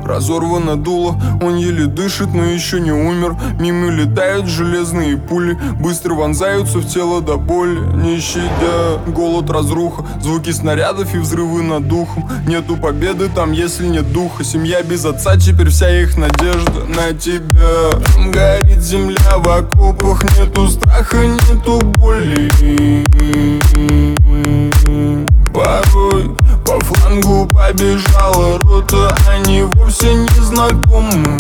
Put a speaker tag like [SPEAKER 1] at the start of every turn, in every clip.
[SPEAKER 1] Разорвано дуло, он еле дышит, но еще не умер. Мимо летают железные пули, быстро вонзаются в тело до боли, не щадя. Голод, разруха, звуки снарядов и взрывы над духом. Нету победы там, если нет духа. Семья без отца, теперь вся их надежда на тебя. Там горит земля в окопах, нету страха, нету боли. Порой по флангу побежала рота, они вовсе не знакомы.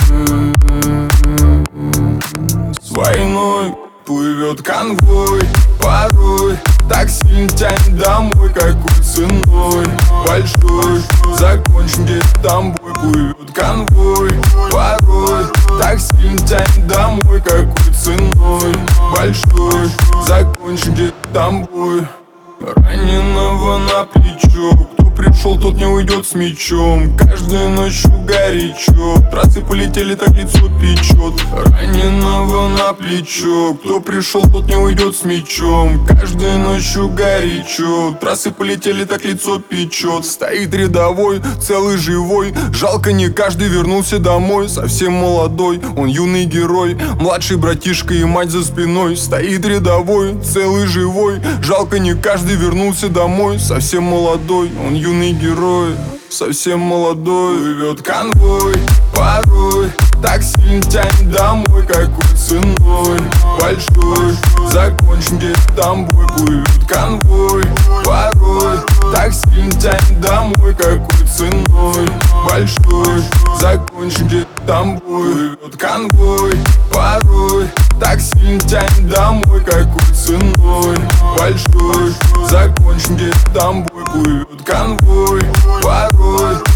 [SPEAKER 1] С войной плывет конвой, порой так сильно тянет домой, какой ценой большой. Закончим где-то там бой, плывет конвой, порой так сильно тянет домой, какой ценой большой. Закончим где-то там бой. Раненого на плечо, кто пришел, тот не уйдет с мечом. Каждой ночью горячо, трассы полетели, так лицо печет. Раненого на плечо, кто пришел, тот не уйдет с мечом. Каждой ночью горячо, трассы полетели, так лицо печет. Стоит рядовой, целый живой, жалко не каждый вернулся домой. Совсем молодой, он юный герой, младший братишка и мать за спиной. Стоит рядовой, целый живой, жалко не каждый вернулся домой. Совсем молодой, он юный герой, совсем молодой. Плывет конвой, порой так сильно тянет домой, какой ценой большой. Закончим где-то там бой, плывет конвой, порой так сильно тянет домой, какой ценой большой. Закончим где-то там бой, плывет конвой, порой так сильно тянет домой, какой ценой большой. Закончим где-то там бой, плывет конвой, порой